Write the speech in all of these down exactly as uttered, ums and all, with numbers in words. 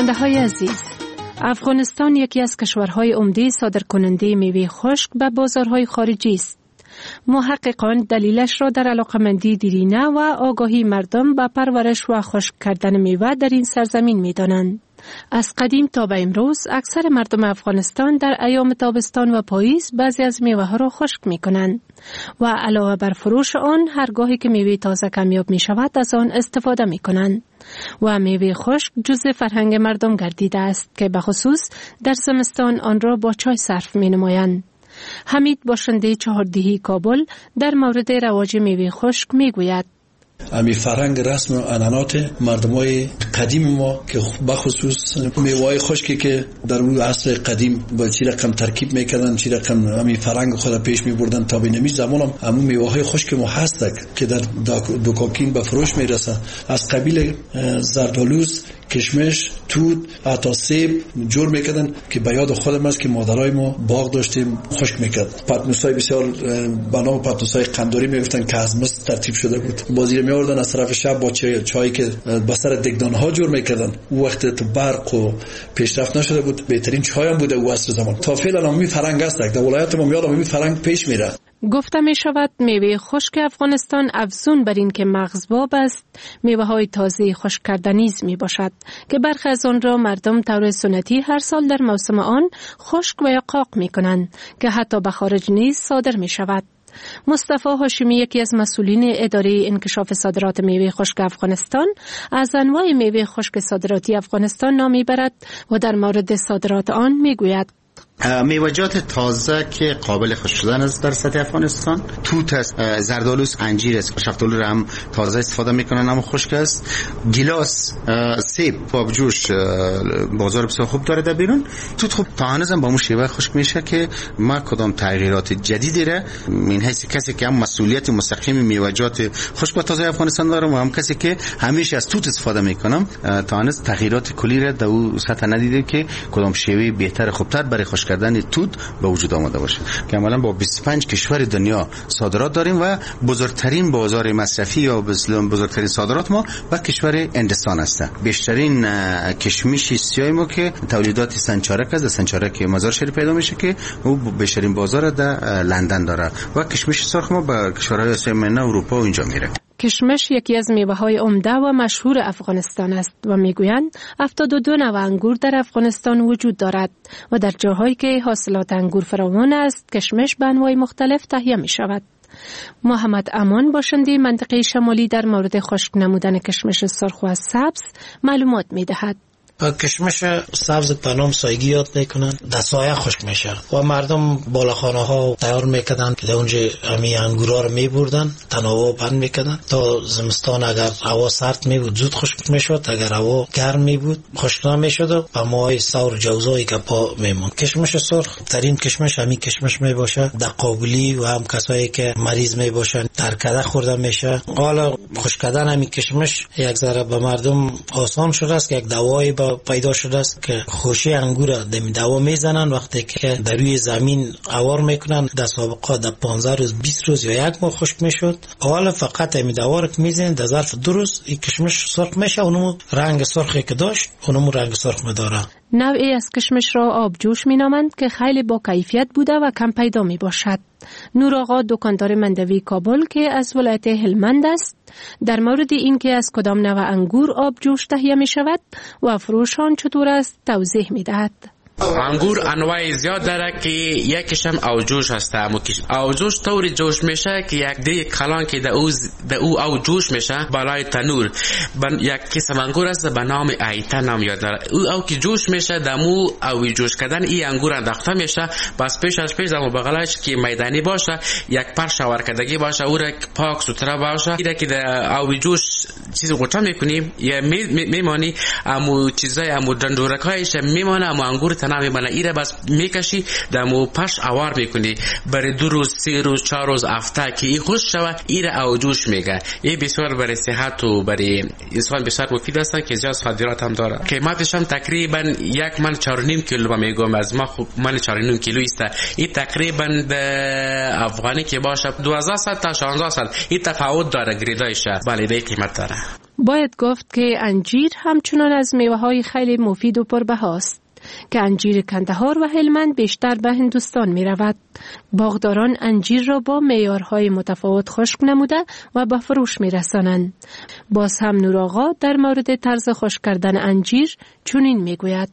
شنونده های عزیز، افغانستان یکی از کشورهای عمده صادرکننده میوه خشک به بازارهای خارجی است. محققان دلیلش را در علاقمندی دیرینه و آگاهی مردم به پرورش و خشک کردن میوه در این سرزمین می‌دانند. از قدیم تا به امروز اکثر مردم افغانستان در ایام تابستان و پاییز بعضی از میوه ها را خشک می کنند و علاوه بر فروش آن هرگاهی که میوه تازه کمیاب می شود از آن استفاده می کنند و میوه خشک جزء فرهنگ مردم گردیده است که به خصوص در زمستان آن را با چای صرف می نمایند. حمید باشنده چهاردهی کابل در مورد رواج میوه خشک می گوید. امی فرهنگ رسم و عنعنات مردمای قدیم ما که بخصوص میوه‌های خشکی که در اون عصر قدیم با چی رقم ترکیب میکردن، چی رقم امی فرهنگ خود پیش میبردن تا به نمی زمان هم همون میوه‌های خشک ما هست که در دکاکین به فروش میرسه. از قبیل زردآلوز، کشمش، توت، حتی سیب جور میکردن که به یاد خودم است که مادرای ما باغ داشتیم خشک میکرد. پتنوسای بسیار به نام پتنوسای قندوری میگفتن که از مس ترتیب شده بود. بازی میوردن از طرف شب با چای چایی که با سر دگدان ها جور میکردن. او وقت تو برق و پیشرفت نشده بود، بهترین چای هم بوده او عصر زمان. تا فعلا هم می فرهنگ است. در ولایت ما میاد می فرهنگ پیش میره. گفته می شود میوه خشک افغانستان افزون بر این که مغزباب است، میوه های تازه خشک کرده نیز می باشد که برخی از آن را مردم طور سنتی هر سال در موسم آن خشک و یا قاق می کنند که حتی به خارج نیز صادر می شود. مصطفی هاشمی یکی از مسئولین اداره انکشاف صادرات میوه خشک افغانستان از انواع میوه خشک صادراتی افغانستان نام میبرد و در مورد صادرات آن میگوید. میوه‌جات تازه که قابل خشک شدن است در سطح افغانستان توت است، زردآلوز، انجیر است. شفتالو را هم تازه استفاده میکنن اما خشک است. گیلاس، سیب، آبجوش بازار بسیار خوب داره در بیرون. توت خوب تا هنوز هم با اون شیوه خشک میشه که ما کدام تغییرات جدیدی را این حیث کسی که هم مسئولیت مستقیم میوه‌جات خشک و تازه افغانستان دارم و هم کسی که همیشه از توت استفاده میکنم تا هنوز تغییرات کلی را در اون سطح ندیده که کدام شیوه بهتر خوبتر برای خشک کردن توت به وجود آمده باشه. که عملاً با بیست و پنج کشور دنیا صادرات داریم و بزرگترین بازار مصرفی یا بزرگترین صادرات ما به کشور هندستان است. بیشترین کشمش سیاه ما که تولیدات سنچارک است، سنچارک مزار شریف پیدا میشه که او بیشترین بازار در لندن داره و کشمش سرخ ما به کشورهای آسیا میانه، اروپا و اینجا میره. کشمش یکی از میوه‌های عمده و مشهور افغانستان است و میگویند هفتاد و دو نوع انگور در افغانستان وجود دارد و در جاهایی که حاصلات انگور فراوان است کشمش به انواع مختلف تهیه می شود. محمد امان باشنده منطقه شمالی در مورد خشک نمودن کشمش سرخ و سبز معلومات می دهد. کشمش سبز به نام سایگی یاد میکنن، در سایه خشک میشه و مردم بالاخانه ها تیار میکردن که در اونجا امی انگورا رو میبردن تناوب بند میکردن تا زمستان اگر هوا سرد میبود زود خشک میشد، اگر هوا گرم میبود خشک نمیشد و به ماهای سور جوزایی که پا میمون. کشمش سرخ ترین کشمش همین کشمش میباشه. در قابلی و هم کسایی که مریض میباشن در کده خورده میشه. حالا خشک کردن همین کشمش یک ذره به مردم آسان شده است که یک دوایی پیدا شده است که خوشی انگور را دم دوا میزنن وقتی که در روی زمین اوار میکنن. در سابقه در پانزده روز بیست روز یا یک ماه خشک میشد. حالا فقط دم دوا را میزنن در ظرف دو روز این کشمش سرخ میشه. اونم رنگ سرخی که داشت اونم رنگ سرخ میداره. نوعی از کشمش را آبجوش مینامند که خیلی با کیفیت بوده و کم پیدا می باشد. نور آقا دکاندار مندوی کابل که از ولایت هلمند است در مورد این که از کدام نوع انگور آبجوش تهیه می شود و فروش آن چطور است توضیح می دهد. انگور انواع زیاد داره که یکیش هم اوجوش هست. اوجوش طوری جوش میشه که یک دیگه کلان که در او در او اوجوش میشه بالای تنور. یک قسم انگور است به نام ایتا نام یاد داره. او او که جوش میشه دمو او جوش کردن این انگور انداخته میشه. بس پیش از پیش دمو بغلش که میدانی باشه یک پر شاور کردگی باشه او را پاک سوتره باشه. اینا که در او جوش چیز قطعه میکنیم یا میمانی امو چیزای امو دندورکایش میمانه امو انگور تنامی بنا ایره بس میکشی دمو پش اوار میکنی برای دو روز سی روز چهار روز هفته که این خوش شود ایره او جوش میگه. این بسیار برای صحت و برای انسان بسیار مفید است که زیاد صادرات هم داره. قیمتش هم تقریبا یک من چهار و نیم کیلو با میگم از ما خوب من چهار و نیم کیلو است. این تقریبا افغانی که باشه دو هزار تا شانزده این تفاوت داره گریدایش. بله دی قیمت داره. باید گفت که انجیر همچنان از میوه‌های خیلی مفید و پربهاست که انجیر کندهار و هلمند بیشتر به هندوستان می رود. باغداران انجیر را با معیارهای متفاوت خشک نموده و به فروش می رسانند. باز هم نور آقا در مورد طرز خشک کردن انجیر چنین می گوید.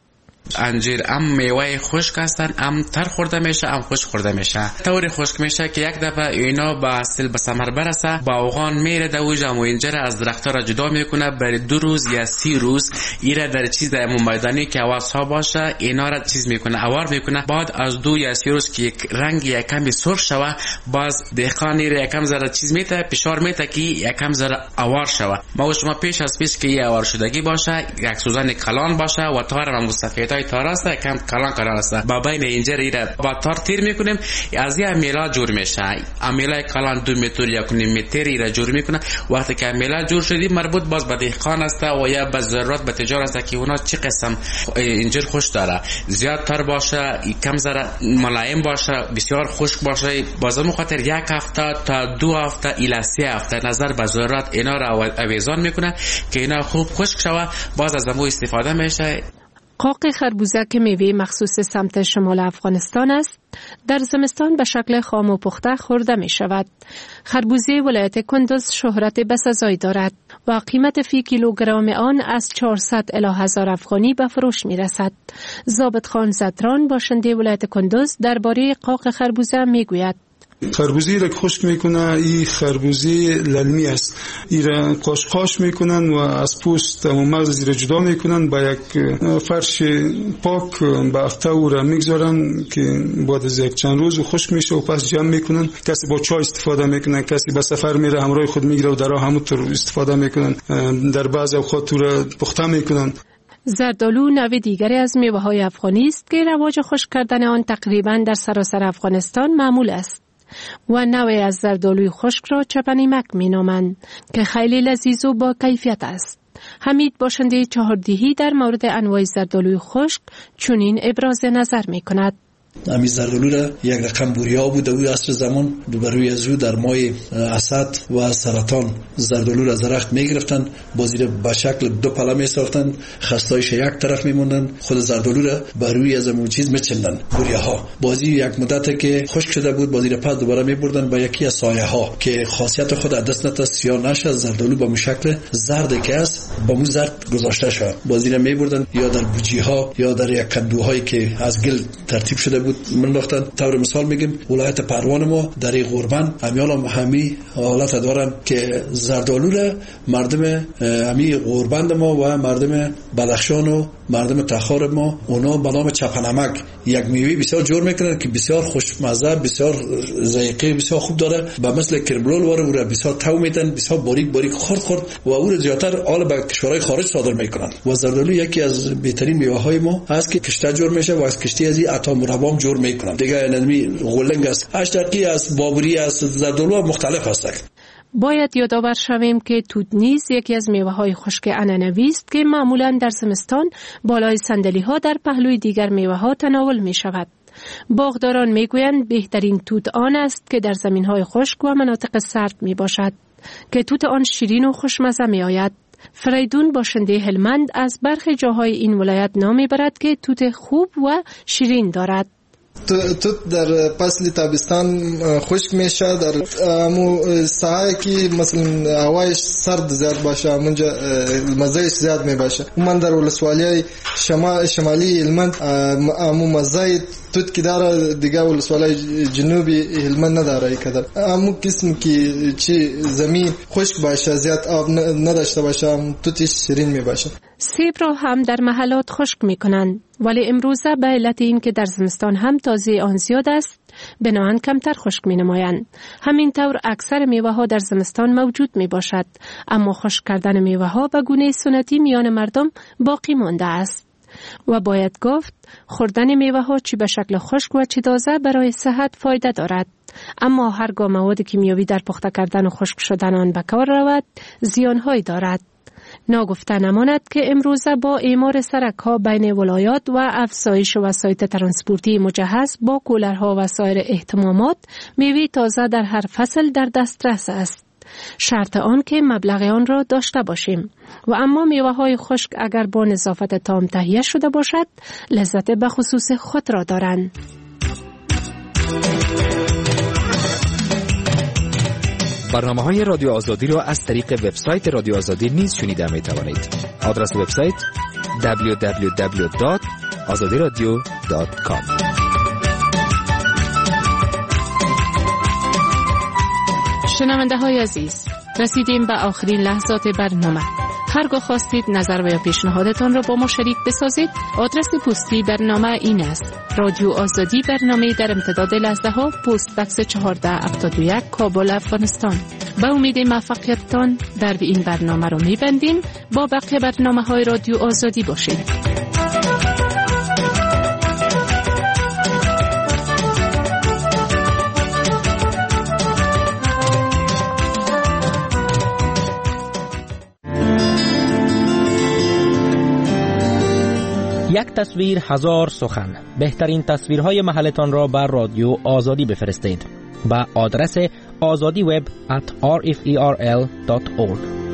انجیر ام میوه خشک هستن، ام تر خورده میشه، ام خشک خورده میشه. طوری خشک میشه که یک دفعه اینا به اصل به ثمر برسه، باغان میره دوجا و اینجا از درختها را جدا میکنه. برای دو روز یا سی روز ایره در چیز در میدانی که آواز ها باشه اینا را چیز میکنه، اوار میکنه. بعد از دو یا سی روز که یک رنگ یک کمی سرخ شوه، باز دهقان ایره یک کم ذره چیز میته، فشار میته که یک کم ذره اوار شوه. ما و شما پیش از پیش که اوار شدگی باشه، یک سوزن کلان باشه و تار هم مستفید تار است، کم کلان کلان است. با بین اینجا ایره با تار تیر میکنیم، از یه امیلا جور میشه. امیلا کلان دو متر یا کنیم متر ایره جور میکنه. وقتی که امیلا جور شدی مربوط باز به دهقان است و یا به ضرورت به تجار است که اونا چه قسم انجیر خوش داره، زیاد تر باشه، کم ذره ملایم باشه، بسیار خشک باشه. بازم خاطر یک هفته تا دو هفته الی سه هفته نظر به ضرورت اینا را اویزان میکنه که اینا خوب خشک شوه، باز از امو استفاده میشه. قاق خربوزه که میوه مخصوص سمت شمال افغانستان است، در زمستان به شکل خام و پخته خورده می شود. خربوزه ولایت کندز شهرت بسزایی دارد و قیمت فی کیلوگرم آن از چهارصد الی هزار افغانی به فروش می رسد. ضابط خان زدران باشنده ولایت کندز درباره قاق خربوزه می گوید. خربوزی را خشک میکنه، این خربوزی للمی است. این را قاشقاش میکنن و از پوست و مغز را جدا میکنن، با یک فرش پاک به هفته او را میگذارن که بعد از یک چند روز خشک میشه و پس جمع میکنن. کسی با چای استفاده میکنه، کسی به سفر میره همراه خود میگیره و در راه همونطور استفاده میکنن. در بعض اوقات او را پخته میکنن. زردآلو نوع دیگری از میوه‌های افغانی است که رواج خشک کردن آن تقریباً در سراسر افغانستان معمول است. و نوعی از زردآلوی خشک را چپنیمک می نامند که خیلی لذیذ و با کیفیت است. حمید باشنده چهاردیهی در مورد انواع زردآلوی خشک چنین ابراز نظر می کند. امی زردآلو را یک رقم بوریا بود او عصر زمان، روبروی از او در مای اسد و سرطان زردآلو را درخت می گرفتن، بازی به شکل دو پله می ساختن، خستایش یک طرف می موندن، خود زردآلو را بر روی از اون چیز می چندن بوریاها. بازی یک مدت که خشک شده بود، بازی را پس دوباره می بردن به یکی از سایه ها که خاصیت خود دست نت سیاه نشه، زردآلو با شکل زرد که است با مو زرد گذاشته شد. بازی را می بردن یا در بوجی ها یا در یک کندوهایی که از گل ترتیب شده بود من لختن. طور مثال میگیم ولایت پروان ما در غربن امیال هم همی حالت دارن که زردآلو را مردم همی غربند ما و مردم بدخشان و مردم تخار ما اونا به نام چپنمک یک میوه بسیار جور میکنن که بسیار خوشمزه، بسیار ذائقه بسیار خوب داره، به مثل کرملول واره او را بسیار تو میدن، بسیار باریک باریک خرد خرد و او را زیاتر آل به کشورهای خارج صادر میکنن. و زردآلو یکی از بهترین میوه های ما هست که کشته جور میشه و از کشتی از این عطا مربام جور میکنن. دیگه نمی غلنگ است، اشتقی است، بابری است، زردآلو مختلف هست. باید یادآور شویم که توت نیز یکی از میوه‌های خشک عنعنوی است که معمولاً در زمستان بالای صندلی‌ها در پهلوی دیگر میوه‌ها تناول می‌شود. باغداران می‌گویند بهترین توت آن است که در زمین‌های خشک و مناطق سرد می‌باشد که توت آن شیرین و خوشمزه می‌آید. فریدون باشنده هلمند از برخی جاهای این ولایت نام می‌برد که توت خوب و شیرین دارد. توت در فصل تابستان خشک میشه، در مو ساحه که مثلا هوایش سرد زیاد باشه منجا مزهش زیاد میباشه. من در ولسوالی شمال شمالی هلمند مو مزه توت که داره، دیگه ولسوالی جنوبی هلمند نداره. کدر امو قسم که چی زمین خشک باشه، زیاد آب نداشته باشه، توتش شیرین میباشه. سیب را هم در محلات خشک میکنند، ولی امروزه به علت این که در زمستان هم تازه آن زیاد است بناهن کمتر خشک می نمایند. همین طور اکثر میوه ها در زمستان موجود می باشد، اما خشک کردن میوه ها به گونه سنتی میان مردم باقی مانده است. و باید گفت خوردن میوه ها چی به شکل خشک و چی تازه برای صحت فایده دارد، اما هرگاه مواد کیمیاوی در پخته کردن و خشک شدن آن به کار رود زیانهایی دارد. ناگفته نماند که امروزه با اعمار سرک‌ها بین ولایات و افزایش وسایط ترانسپورتی مجهز با کولرها و سایر اهتمامات، میوه تازه در هر فصل در دسترس است. شرط آن که مبلغ آن را داشته باشیم. و اما میوه های خشک اگر با نظافت تام تهیه شده باشد لذت به خصوص خود را دارند. برنامه‌های رادیو آزادی را از طریق وبسایت رادیو آزادی نیز شنیده می توانید. آدرس وبسایت دبلیو دبلیو دبلیو دات آزادی رادیو دات کام. شنونده های عزیز، رسیدیم به آخرین لحظات برنامه. هرگاه خواستید نظر و یا پیشنهادتان را با ما شریک بسازید، آدرس پستی برنامه این است: رادیو آزادی، برنامه در امتداد لحظه ها، پست بکس چهارده هفتاد و یک، کابل، افغانستان. با امید موفقیتتان در این برنامه را می‌بندیم. با بقیه برنامه های رادیو آزادی باشید. یک تصویر هزار سخن. بهترین تصویرهای محلتان را بر رادیو آزادی بفرستید به آدرس آزادی وب ات آر اف ای آر ال دات اورگ.